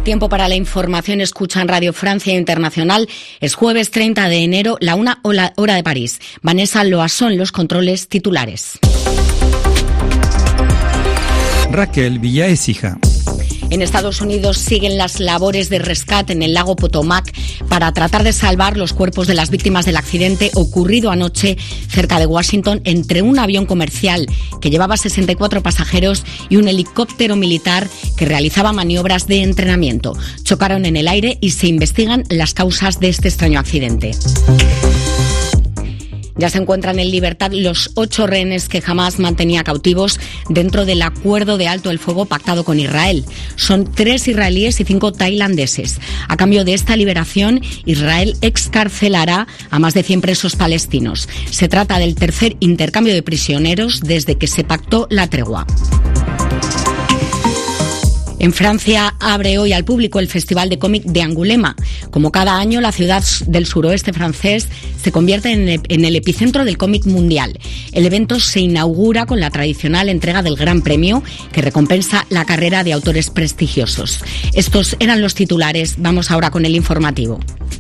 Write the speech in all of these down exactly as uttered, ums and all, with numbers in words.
Tiempo para la información, escucha en Radio Francia Internacional. Es jueves treinta de enero, la una hora de París. Vanessa Loasón, los controles titulares. Raquel Villaécija. En Estados Unidos siguen las labores de rescate en el lago Potomac para tratar de salvar los cuerpos de las víctimas del accidente ocurrido anoche cerca de Washington entre un avión comercial que llevaba sesenta y cuatro pasajeros y un helicóptero militar que realizaba maniobras de entrenamiento. Chocaron en el aire y se investigan las causas de este extraño accidente. Ya se encuentran en libertad los ocho rehenes que Hamás mantenía cautivos dentro del acuerdo de alto el fuego pactado con Israel. Son tres israelíes y cinco tailandeses. A cambio de esta liberación, Israel excarcelará a más de cien presos palestinos. Se trata del tercer intercambio de prisioneros desde que se pactó la tregua. En Francia abre hoy al público el Festival de Cómic de Angulema. Como cada año, la ciudad del suroeste francés se convierte en el, en el epicentro del cómic mundial. El evento se inaugura con la tradicional entrega del Gran Premio, que recompensa la carrera de autores prestigiosos. Estos eran los titulares. Vamos ahora con el informativo.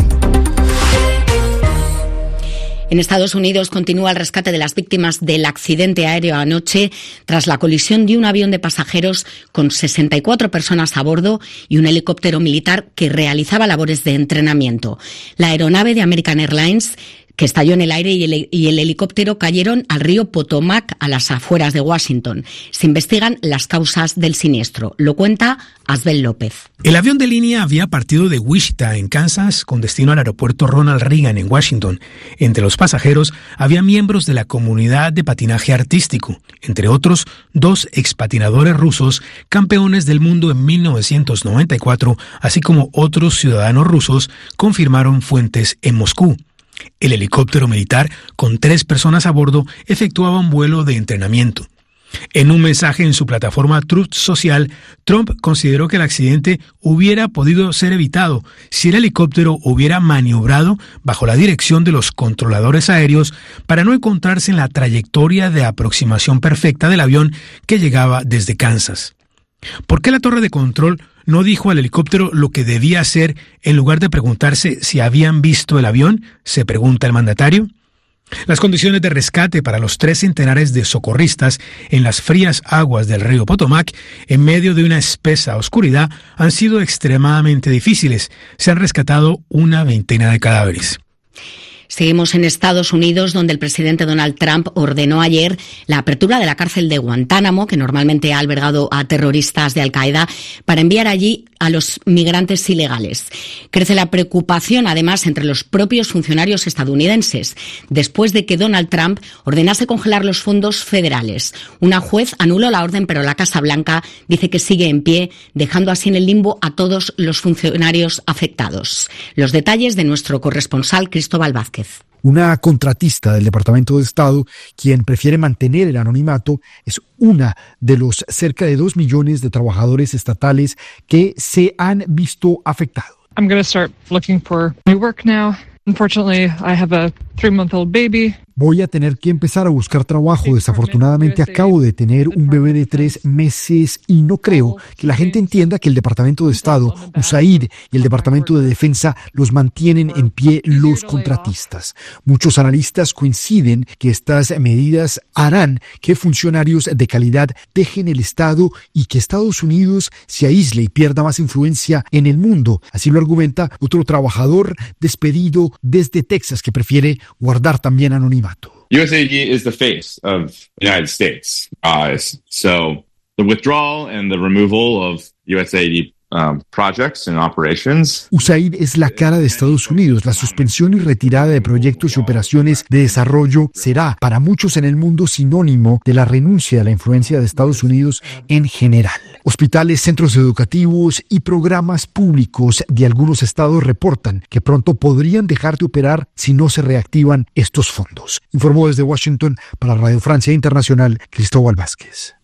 En Estados Unidos continúa el rescate de las víctimas del accidente aéreo anoche tras la colisión de un avión de pasajeros con sesenta y cuatro personas a bordo y un helicóptero militar que realizaba labores de entrenamiento. La aeronave de American Airlines, que estalló en el aire, y el, y el helicóptero cayeron al río Potomac, a las afueras de Washington. Se investigan las causas del siniestro. Lo cuenta Asbel López. El avión de línea había partido de Wichita, en Kansas, con destino al aeropuerto Ronald Reagan, en Washington. Entre los pasajeros había miembros de la comunidad de patinaje artístico, entre otros dos expatinadores rusos, campeones del mundo en mil novecientos noventa y cuatro, así como otros ciudadanos rusos, confirmaron fuentes en Moscú. El helicóptero militar, con tres personas a bordo, efectuaba un vuelo de entrenamiento. En un mensaje en su plataforma Truth Social, Trump consideró que el accidente hubiera podido ser evitado si el helicóptero hubiera maniobrado bajo la dirección de los controladores aéreos para no encontrarse en la trayectoria de aproximación perfecta del avión que llegaba desde Kansas. ¿Por qué la torre de control no dijo al helicóptero lo que debía hacer en lugar de preguntarse si habían visto el avión?, se pregunta el mandatario. Las condiciones de rescate para los tres centenares de socorristas en las frías aguas del río Potomac, en medio de una espesa oscuridad, han sido extremadamente difíciles. Se han rescatado una veintena de cadáveres. Seguimos en Estados Unidos, donde el presidente Donald Trump ordenó ayer la apertura de la cárcel de Guantánamo, que normalmente ha albergado a terroristas de Al-Qaeda, para enviar allí a los migrantes ilegales. Crece la preocupación, además, entre los propios funcionarios estadounidenses, después de que Donald Trump ordenase congelar los fondos federales. Una juez anuló la orden, pero la Casa Blanca dice que sigue en pie, dejando así en el limbo a todos los funcionarios afectados. Los detalles de nuestro corresponsal Cristóbal Vázquez. Una contratista del Departamento de Estado, quien prefiere mantener el anonimato, es una de los cerca de dos millones de trabajadores estatales que se han visto afectados. I'm going to start looking for new work now. Unfortunately, I have a three-month-old baby. Voy a tener que empezar a buscar trabajo. Desafortunadamente acabo de tener un bebé de tres meses y no creo que la gente entienda que el Departamento de Estado, U S A I D y el Departamento de Defensa los mantienen en pie los contratistas. Muchos analistas coinciden que estas medidas harán que funcionarios de calidad dejen el Estado y que Estados Unidos se aísle y pierda más influencia en el mundo. Así lo argumenta otro trabajador despedido desde Texas que prefiere guardar también anonimato. U S A I D is the face of the United States. Uh, so the withdrawal and the removal of U S A I D Um, projects and operations. U S A I D es la cara de Estados Unidos. La suspensión y retirada de proyectos y operaciones de desarrollo será para muchos en el mundo sinónimo de la renuncia a la influencia de Estados Unidos en general. Hospitales, centros educativos y programas públicos de algunos estados reportan que pronto podrían dejar de operar si no se reactivan estos fondos. Informó desde Washington para Radio Francia Internacional Cristóbal Vázquez.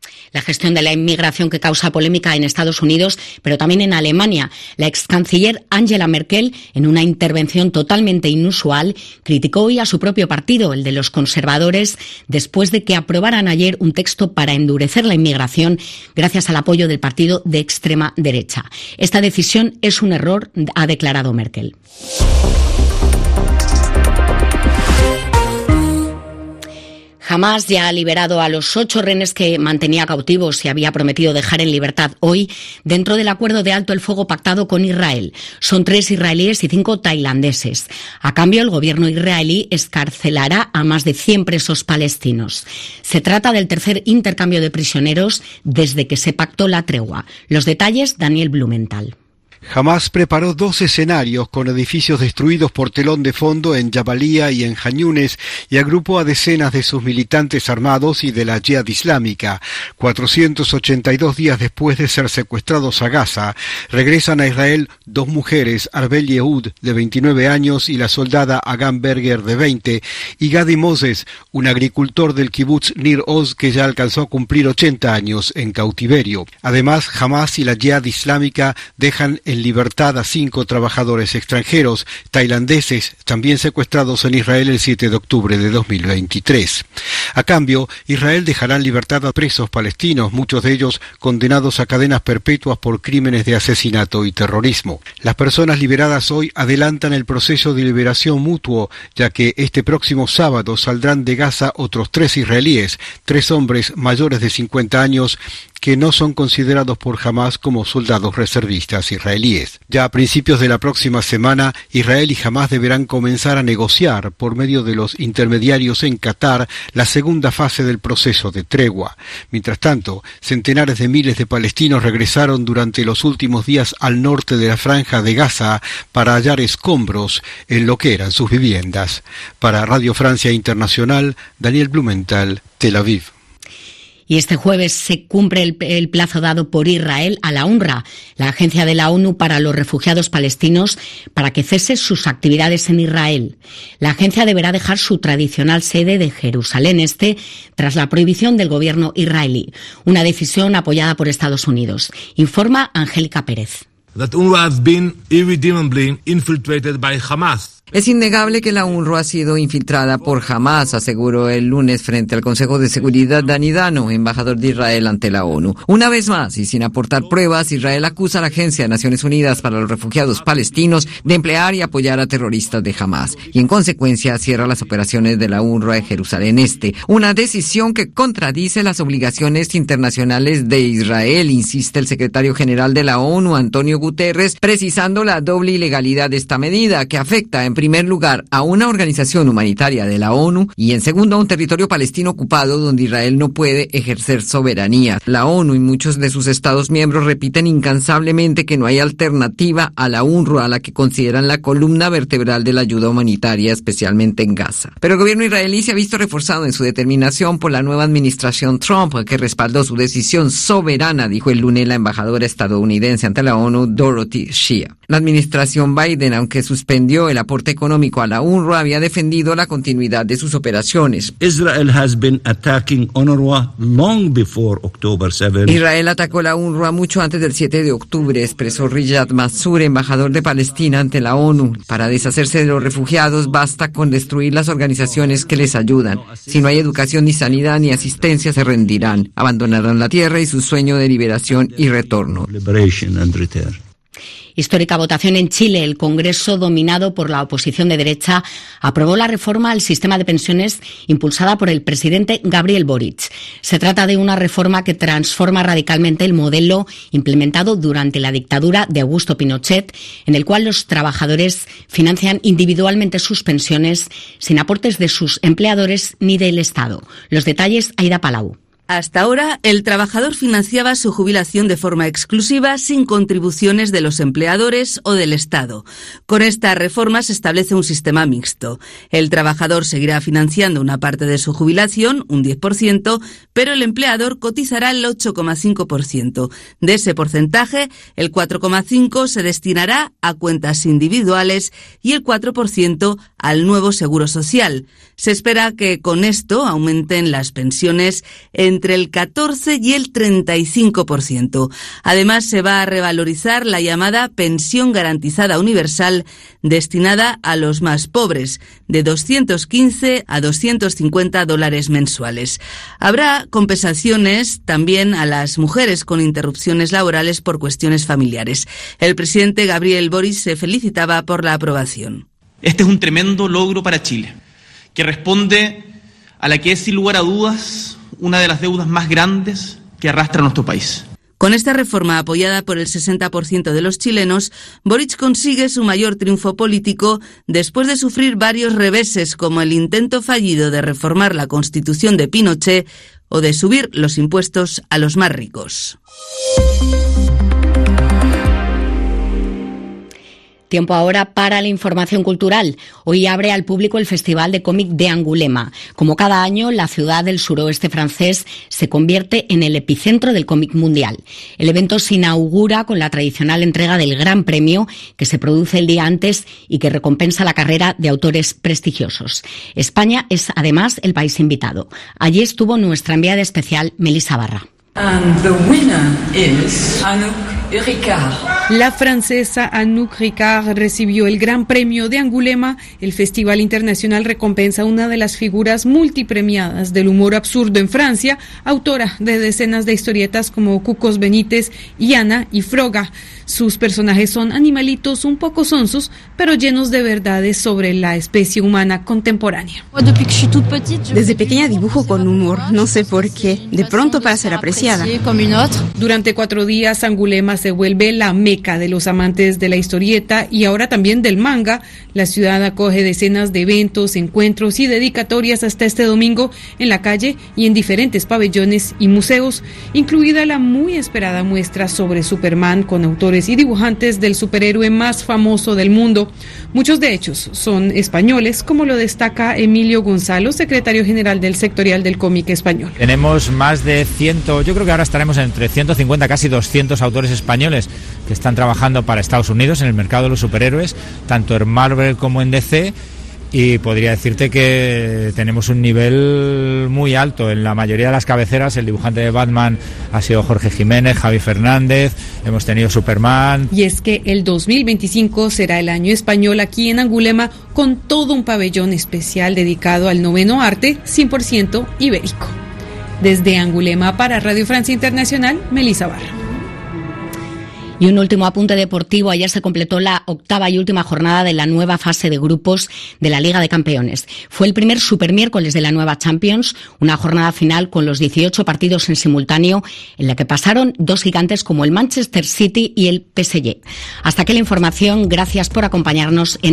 La gestión de la inmigración que causa polémica en Estados Unidos, pero también en Alemania. La ex canciller Angela Merkel, en una intervención totalmente inusual, criticó hoy a su propio partido, el de los conservadores, después de que aprobaran ayer un texto para endurecer la inmigración gracias al apoyo del partido de extrema derecha. Esta decisión es un error, ha declarado Merkel. Hamás ya ha liberado a los ocho rehenes que mantenía cautivos y había prometido dejar en libertad hoy dentro del acuerdo de alto el fuego pactado con Israel. Son tres israelíes y cinco tailandeses. A cambio, el gobierno israelí excarcelará a más de cien presos palestinos. Se trata del tercer intercambio de prisioneros desde que se pactó la tregua. Los detalles, Daniel Blumenthal. Hamás preparó dos escenarios con edificios destruidos por telón de fondo en Jabalía y en Jan Yunes y agrupó a decenas de sus militantes armados y de la Yihad Islámica. cuatrocientos ochenta y dos días después de ser secuestrados a Gaza, regresan a Israel dos mujeres, Arbel Yehud, de veintinueve años, y la soldada Agam Berger, de veinte, y Gadi Moses, un agricultor del kibutz Nir Oz que ya alcanzó a cumplir ochenta años en cautiverio. Además, Hamás y la Yihad Islámica dejan en libertad a cinco trabajadores extranjeros tailandeses también secuestrados en Israel el siete de octubre de dos mil veintitrés. A cambio, Israel dejará en libertad a presos palestinos, muchos de ellos condenados a cadenas perpetuas por crímenes de asesinato y terrorismo. Las personas liberadas hoy adelantan el proceso de liberación mutuo, ya que este próximo sábado saldrán de Gaza otros tres israelíes, tres hombres mayores de cincuenta años, que no son considerados por Hamás como soldados reservistas israelíes. Ya a principios de la próxima semana, Israel y Hamás deberán comenzar a negociar, por medio de los intermediarios en Qatar, la segunda fase del proceso de tregua. Mientras tanto, centenares de miles de palestinos regresaron durante los últimos días al norte de la franja de Gaza para hallar escombros en lo que eran sus viviendas. Para Radio Francia Internacional, Daniel Blumenthal, Tel Aviv. Y este jueves se cumple el, el plazo dado por Israel a la UNRWA, la agencia de la ONU para los refugiados palestinos, para que cese sus actividades en Israel. La agencia deberá dejar su tradicional sede de Jerusalén Este tras la prohibición del gobierno israelí, una decisión apoyada por Estados Unidos. Informa Angélica Pérez. That UNRWA has been irredeemably infiltrated by Hamas. Es innegable que la UNRWA ha sido infiltrada por Hamás, aseguró el lunes frente al Consejo de Seguridad Dani Dano, embajador de Israel ante la ONU. Una vez más, y sin aportar pruebas, Israel acusa a la Agencia de Naciones Unidas para los Refugiados Palestinos de emplear y apoyar a terroristas de Hamás, y en consecuencia cierra las operaciones de la UNRWA en Jerusalén Este, una decisión que contradice las obligaciones internacionales de Israel, insiste el secretario general de la ONU, Antonio Guterres, precisando la doble ilegalidad de esta medida, que afecta en primer lugar a una organización humanitaria de la ONU y en segundo a un territorio palestino ocupado donde Israel no puede ejercer soberanía. La ONU y muchos de sus estados miembros repiten incansablemente que no hay alternativa a la UNRWA, a la que consideran la columna vertebral de la ayuda humanitaria, especialmente en Gaza. Pero el gobierno israelí se ha visto reforzado en su determinación por la nueva administración Trump, que respaldó su decisión soberana, dijo el lunes la embajadora estadounidense ante la ONU, Dorothy Shea. La administración Biden, aunque suspendió el aporte económico a la UNRWA, había defendido la continuidad de sus operaciones. Israel has been attacking UNRWA long before October seventh. Israel atacó la UNRWA mucho antes del siete de octubre, expresó Riyad Mansour, embajador de Palestina ante la ONU. Para deshacerse de los refugiados basta con destruir las organizaciones que les ayudan. Si no hay educación ni sanidad ni asistencia, se rendirán, abandonarán la tierra y su sueño de liberación y retorno. Histórica votación en Chile. El Congreso, dominado por la oposición de derecha, aprobó la reforma al sistema de pensiones impulsada por el presidente Gabriel Boric. Se trata de una reforma que transforma radicalmente el modelo implementado durante la dictadura de Augusto Pinochet, en el cual los trabajadores financian individualmente sus pensiones sin aportes de sus empleadores ni del Estado. Los detalles, Aida Palau. Hasta ahora, el trabajador financiaba su jubilación de forma exclusiva sin contribuciones de los empleadores o del Estado. Con esta reforma se establece un sistema mixto. El trabajador seguirá financiando una parte de su jubilación, un diez por ciento, pero el empleador cotizará el ocho coma cinco por ciento. De ese porcentaje, el cuatro coma cinco por ciento se destinará a cuentas individuales y el cuatro por ciento al nuevo seguro social. Se espera que con esto aumenten las pensiones en entre el catorce y el treinta y cinco por ciento. Además, se va a revalorizar la llamada pensión garantizada universal destinada a los más pobres, de doscientos quince a doscientos cincuenta dólares mensuales. Habrá compensaciones también a las mujeres con interrupciones laborales por cuestiones familiares. El presidente Gabriel Boric se felicitaba por la aprobación. Este es un tremendo logro para Chile, que responde a la que es sin lugar a dudas una de las deudas más grandes que arrastra nuestro país. Con esta reforma apoyada por el sesenta por ciento de los chilenos, Boric consigue su mayor triunfo político después de sufrir varios reveses como el intento fallido de reformar la Constitución de Pinochet o de subir los impuestos a los más ricos. Tiempo ahora para la información cultural. Hoy abre al público el Festival de Cómic de Angulema. Como cada año, la ciudad del suroeste francés se convierte en el epicentro del cómic mundial. El evento se inaugura con la tradicional entrega del Gran Premio, que se produce el día antes y que recompensa la carrera de autores prestigiosos. España es además el país invitado. Allí estuvo nuestra enviada especial, Melissa Barra. And the winner is Anouk Ricard. La francesa Anouk Ricard recibió el Gran Premio de Angulema. El Festival Internacional recompensa a una de las figuras multipremiadas del humor absurdo en Francia, autora de decenas de historietas como Cucos Benítez, Yana y Froga. Sus personajes son animalitos un poco sonsos, pero llenos de verdades sobre la especie humana contemporánea. Desde pequeña dibujo con humor, no sé por qué, de pronto para ser apreciada. Durante cuatro días, Angulema se vuelve la meca de los amantes de la historieta y ahora también del manga. La ciudad acoge decenas de eventos, encuentros y dedicatorias hasta este domingo en la calle y en diferentes pabellones y museos, incluida la muy esperada muestra sobre Superman con autores y dibujantes del superhéroe más famoso del mundo. Muchos de ellos son españoles, como lo destaca Emilio Gonzalo, secretario general del Sectorial del Cómic Español. Tenemos más de cien, yo creo que ahora estaremos entre ciento cincuenta, casi doscientos autores españoles que están trabajando para Estados Unidos en el mercado de los superhéroes, tanto en Marvel como en D C. Y podría decirte que tenemos un nivel muy alto. En la mayoría de las cabeceras, el dibujante de Batman ha sido Jorge Jiménez, Javi Fernández, hemos tenido Superman. Y es que el dos mil veinticinco será el año español aquí en Angulema, con todo un pabellón especial dedicado al noveno arte, cien por ciento ibérico. Desde Angulema para Radio Francia Internacional, Melissa Barra. Y un último apunte deportivo. Ayer se completó la octava y última jornada de la nueva fase de grupos de la Liga de Campeones. Fue el primer supermiércoles de la nueva Champions, una jornada final con los dieciocho partidos en simultáneo, en la que pasaron dos gigantes como el Manchester City y el P S G. Hasta aquí la información. Gracias por acompañarnos en